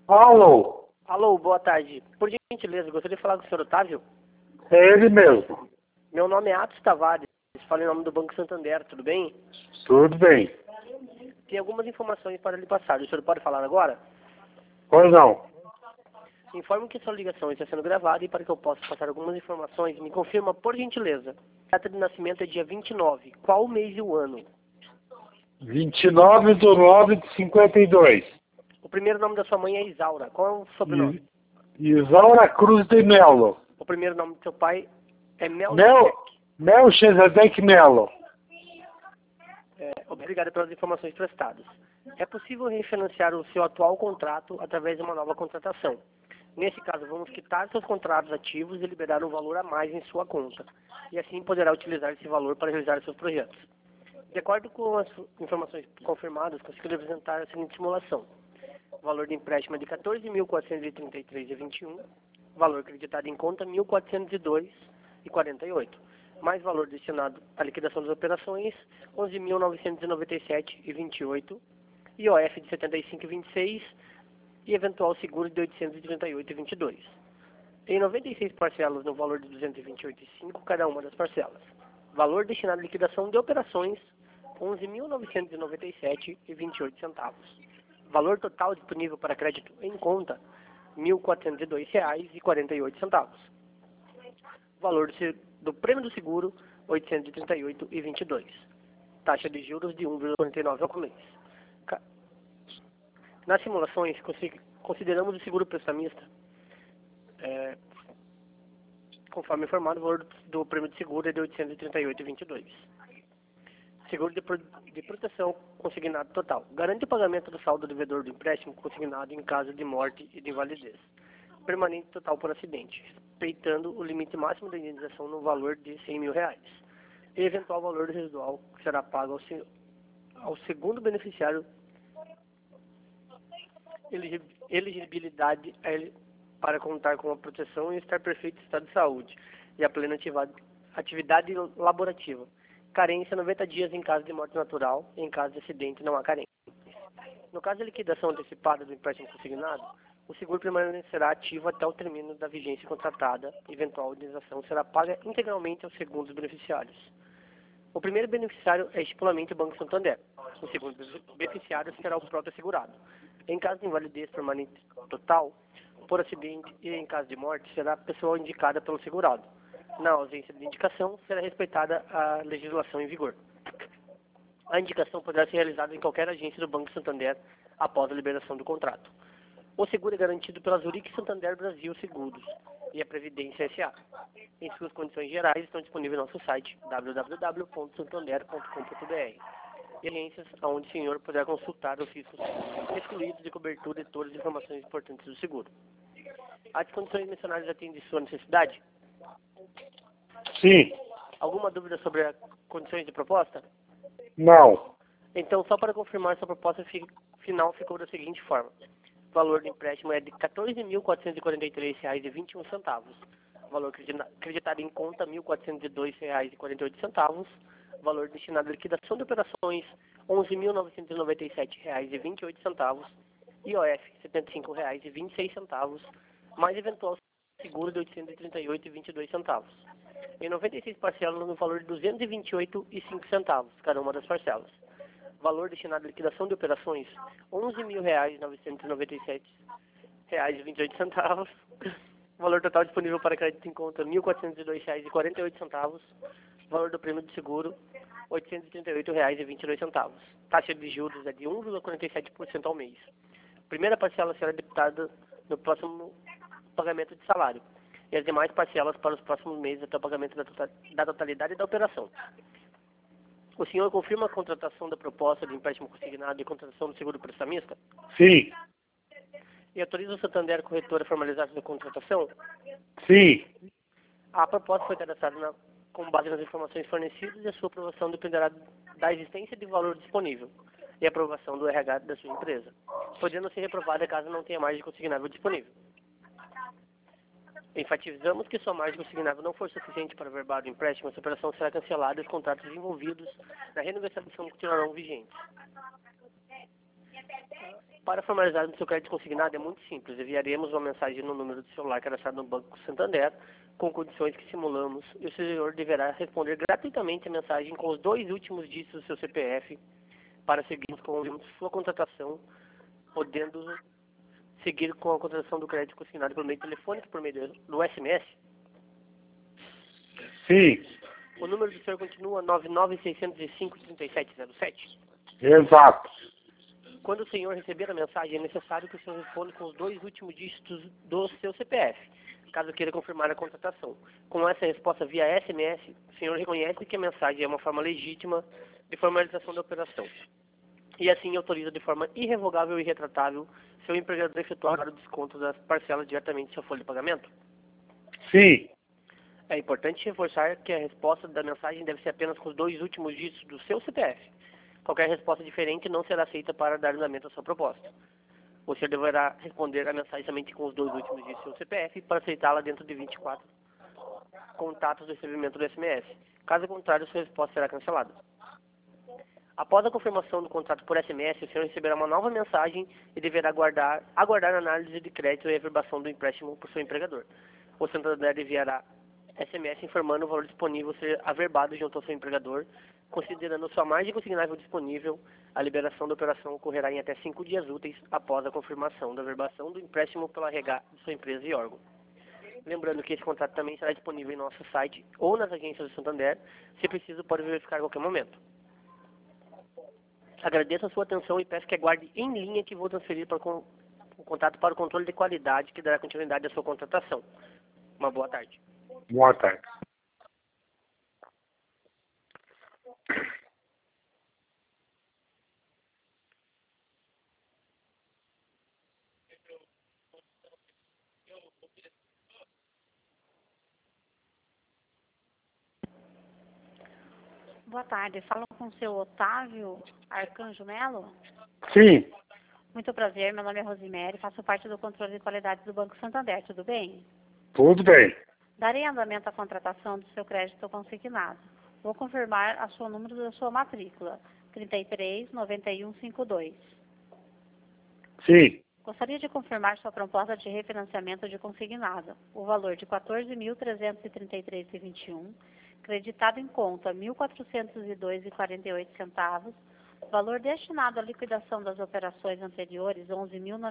Alô, Alô, boa tarde. Por gentileza, gostaria de falar com o senhor Otávio. é ele mesmo. Meu nome é Atos Tavares, falo em nome do Banco Santander, tudo bem? Tudo bem. Tem algumas informações para lhe passar. O senhor pode falar agora? Pois não. Informo que sua ligação está sendo gravada e para que eu possa passar algumas informações, me confirma, por gentileza. A data de nascimento é dia 29. Qual o mês e o ano? 29/9/52. O primeiro nome da sua mãe é Isaura. Qual é o sobrenome? Isaura Cruz de Melo. O primeiro nome do seu pai é Melchizedek Melo. Obrigado pelas informações prestadas. É possível refinanciar o seu atual contrato através de uma nova contratação. Nesse caso, vamos quitar seus contratos ativos e liberar um valor a mais em sua conta. E assim poderá utilizar esse valor para realizar seus projetos. De acordo com as informações confirmadas, consegui apresentar a seguinte simulação. O valor de empréstimo é de R$ 14.433,21. Valor acreditado em conta, R$ 1.402,48. Mais valor destinado à liquidação das operações, R$ 11.997,28. IOF de R$ 75,26 e eventual seguro de R$ 838,22. Em 96 parcelas no valor de R$ 228,5 cada uma das parcelas. Valor destinado à liquidação de operações, R$ 11.997,28 centavos. Valor total disponível para crédito em conta, R$ 1.402,48 centavos. Valor do prêmio do seguro, R$ 838,22. Taxa de juros de 1,49 ao mês. Nas simulações, consideramos o seguro prestamista, conforme informado, o valor do prêmio de seguro é de R$ 838,22. Seguro de proteção consignado total. Garante o pagamento do saldo devedor do empréstimo consignado em caso de morte e de invalidez. Permanente total por acidente, respeitando o limite máximo da indenização no valor de R$ 100 mil. E eventual valor residual que será pago ao segundo beneficiário. Elegibilidade para contar com a proteção e estar perfeito estado de saúde e a plena atividade laborativa. Carência 90 dias em caso de morte natural e em caso de acidente não há carência. No caso de liquidação antecipada do empréstimo consignado, o seguro permanecerá ativo até o término da vigência contratada. Eventual indenização será paga integralmente aos segundos beneficiários. O primeiro beneficiário é estipulamente o Banco Santander. O segundo beneficiário será o próprio assegurado. Em caso de invalidez permanente total, por acidente e em caso de morte, será a pessoa indicada pelo segurado. Na ausência de indicação, será respeitada a legislação em vigor. A indicação poderá ser realizada em qualquer agência do Banco Santander após a liberação do contrato. O seguro é garantido pela Zurich Santander Brasil Seguros e a Previdência S.A. Em suas condições gerais, estão disponíveis no nosso site www.santander.com.br e agências onde o senhor poderá consultar os riscos excluídos de cobertura e todas as informações importantes do seguro. As condições mencionadas atendem sua necessidade? Sim. Alguma dúvida sobre as condições de proposta? Não. Então, só para confirmar, sua proposta final ficou da seguinte forma. O valor do empréstimo é de R$ 14.443,21. Valor acreditado em conta, R$ 1.402,48. Valor destinado à liquidação de operações, R$ 11.997,28. IOF, R$ 75,26. Mais eventual seguro de R$ 838,22. Em 96 parcelas no valor de R$ 228,05 cada uma das parcelas. Valor destinado à liquidação de operações, R$ 11.997,28. Valor total disponível para crédito em conta, R$ 1.402,48. Valor do prêmio de seguro, R$ 838,22. Taxa de juros é de 1,47% ao mês. Primeira parcela será debitada no próximo pagamento de salário. E as demais parcelas para os próximos meses até o pagamento da totalidade da operação. O senhor confirma a contratação da proposta de empréstimo consignado e contratação do seguro prestamista? Sim. E autoriza o Santander Corretora a formalizar sua contratação? Sim. A proposta foi cadastrada com base nas informações fornecidas e a sua aprovação dependerá da existência de valor disponível e aprovação do RH da sua empresa, podendo ser reprovada caso não tenha margem consignável disponível. Enfatizamos que sua margem consignável não for suficiente para verbar o empréstimo, essa operação será cancelada e os contratos envolvidos na renegociação continuarão vigentes. Para formalizarmos seu crédito consignado é muito simples. Enviaremos uma mensagem no número de celular cadastrado no Banco Santander com condições que simulamos e o servidor deverá responder gratuitamente a mensagem com os 2 últimos dígitos do seu CPF para seguirmos com sua contratação, podendo seguir com a contratação do crédito consignado por meio telefônico, por meio do SMS. Sim. O número do senhor continua 99605-3707. Exato. Quando o senhor receber a mensagem, é necessário que o senhor responda com os 2 últimos dígitos do seu CPF, caso queira confirmar a contratação. Com essa resposta via SMS, o senhor reconhece que a mensagem é uma forma legítima de formalização da operação. E assim autoriza de forma irrevogável e retratável seu empregador a efetuar o desconto das parcelas diretamente em sua folha de pagamento. Sim. É importante reforçar que a resposta da mensagem deve ser apenas com os 2 últimos dígitos do seu CPF. Qualquer resposta diferente não será aceita para dar andamento à sua proposta. Você deverá responder a mensagem somente com os 2 últimos dígitos do seu CPF para aceitá-la dentro de 24 contatos do recebimento do SMS. Caso contrário, sua resposta será cancelada. Após a confirmação do contrato por SMS, o senhor receberá uma nova mensagem e deverá aguardar a análise de crédito e a averbação do empréstimo por seu empregador. O Santander enviará SMS informando o valor disponível ser averbado junto ao seu empregador, considerando sua margem consignável disponível. A liberação da operação ocorrerá em até 5 dias úteis após a confirmação da averbação do empréstimo pela RH de sua empresa e órgão. Lembrando que esse contrato também será disponível em nosso site ou nas agências do Santander. Se preciso, pode verificar a qualquer momento. Agradeço a sua atenção e peço que aguarde em linha que vou transferir o contato para o controle de qualidade que dará continuidade à sua contratação. Uma boa tarde. Boa tarde. Boa tarde, falo com o seu Otávio Arcanjo Melo. Sim. Muito prazer, meu nome é Rosimere, faço parte do controle de qualidade do Banco Santander, tudo bem? Tudo bem. Darei andamento à contratação do seu crédito consignado. Vou confirmar o número da sua matrícula, 339152. Sim. Gostaria de confirmar sua proposta de refinanciamento de consignado. O valor de R$ 14.333,21, creditado em conta R$ 1.402,48, valor destinado à liquidação das operações anteriores, R$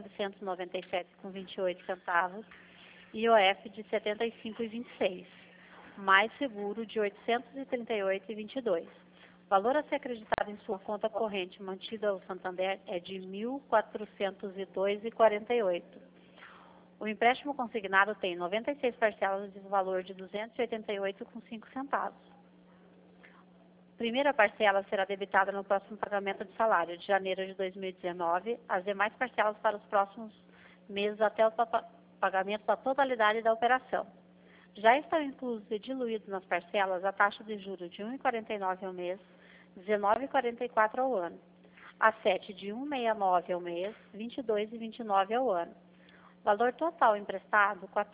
11.997,28, IOF de R$ 75,26, mais seguro de R$ 838,22. Valor a ser acreditado em sua conta corrente mantida ao Santander é de R$ 1.402,48. O empréstimo consignado tem 96 parcelas de valor de R$ 288,05. Primeira parcela será debitada no próximo pagamento de salário de janeiro de 2019, as demais parcelas para os próximos meses até o pagamento da totalidade da operação. Já estão inclusos e diluídos nas parcelas a taxa de juros de 1,49 ao mês, 19,44 ao ano, a 7 de 1,69 ao mês, 22,29 ao ano. Valor total emprestado, R$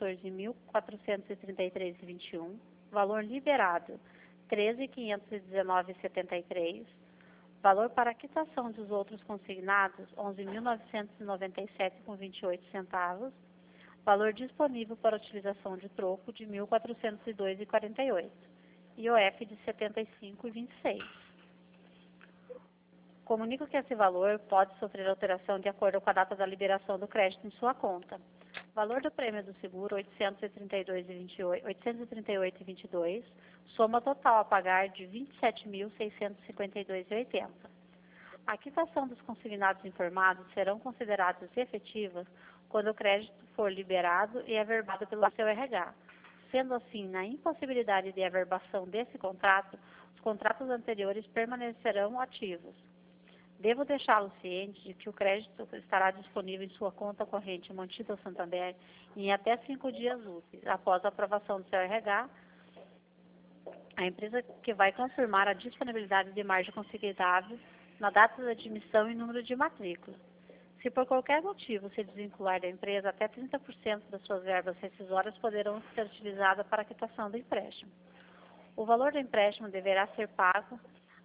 14.433,21. Valor liberado, R$ 13.519,73. Valor para quitação dos outros consignados, R$ 11.997,28. Valor disponível para utilização de troco, de R$ 1.402,48. IOF de R$ 75,26. Comunico que esse valor pode sofrer alteração de acordo com a data da liberação do crédito em sua conta. Valor do prêmio do seguro, R$ 838,22. Soma total a pagar de R$ 27.652,80. A quitação dos consignados informados serão consideradas efetivas quando o crédito for liberado e averbado pelo seu RH. Sendo assim, na impossibilidade de averbação desse contrato, os contratos anteriores permanecerão ativos. Devo deixá-lo ciente de que o crédito estará disponível em sua conta corrente mantida ao Santander em até 5 dias úteis, após a aprovação do seu RH, a empresa que vai confirmar a disponibilidade de margem consignável na data da admissão e número de matrícula. Se por qualquer motivo se desvincular da empresa, até 30% das suas verbas rescisórias poderão ser utilizadas para a quitação do empréstimo. O valor do empréstimo deverá ser pago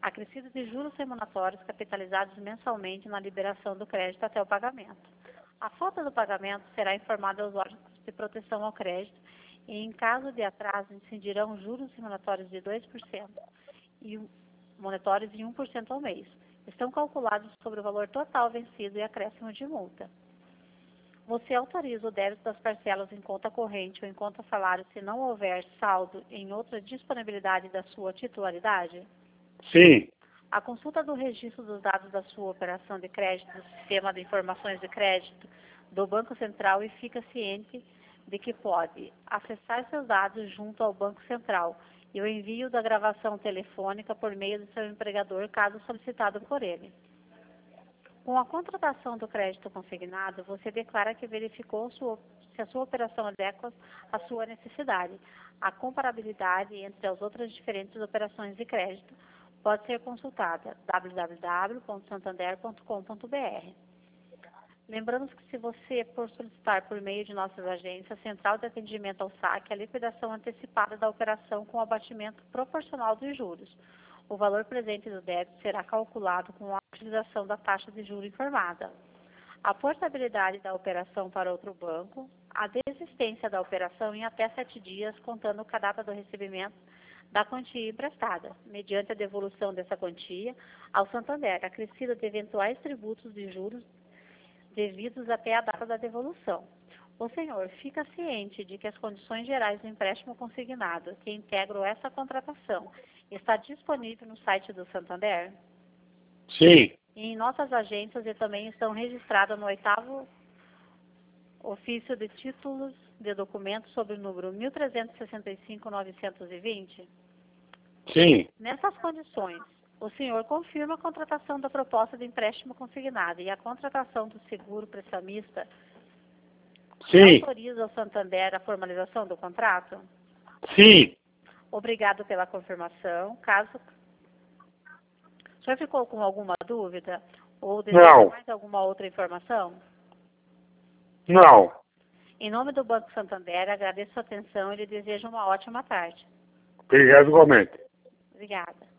acrescido de juros remuneratórios capitalizados mensalmente na liberação do crédito até o pagamento. A falta do pagamento será informada aos órgãos de proteção ao crédito e, em caso de atraso, incidirão juros remuneratórios de 2% e monetários em 1% ao mês. Estão calculados sobre o valor total vencido e acréscimo de multa. Você autoriza o débito das parcelas em conta corrente ou em conta salário se não houver saldo em outra disponibilidade da sua titularidade? Sim. A consulta do registro dos dados da sua operação de crédito do Sistema de Informações de Crédito do Banco Central e fica ciente de que pode acessar seus dados junto ao Banco Central e o envio da gravação telefônica por meio do seu empregador, caso solicitado por ele. Com a contratação do crédito consignado, você declara que verificou se a sua operação adequa à sua necessidade. A comparabilidade entre as outras diferentes operações de crédito pode ser consultada www.santander.com.br. Lembramos que se você for solicitar por meio de nossas agências, Central de Atendimento ao Saque, a liquidação antecipada da operação com abatimento proporcional dos juros. O valor presente do débito será calculado com a utilização da taxa de juros informada. A portabilidade da operação para outro banco, a desistência da operação em até 7 dias, contando com a data do recebimento da quantia emprestada, mediante a devolução dessa quantia ao Santander, acrescida de eventuais tributos de juros devidos até a data da devolução. O senhor fica ciente de que as condições gerais do empréstimo consignado que integram essa contratação está disponível no site do Santander? Sim. E em nossas agências e também estão registradas no 8º ofício de títulos de documentos sob o número 1365-920? Sim. Nessas condições, o senhor confirma a contratação da proposta de empréstimo consignado e a contratação do seguro prestamista Sim. autoriza ao Santander a formalização do contrato? Sim. Obrigado pela confirmação. Caso o senhor ficou com alguma dúvida ou deseja Não. mais alguma outra informação? Não. Em nome do Banco Santander, agradeço a atenção e lhe desejo uma ótima tarde. Obrigado igualmente. Obrigada.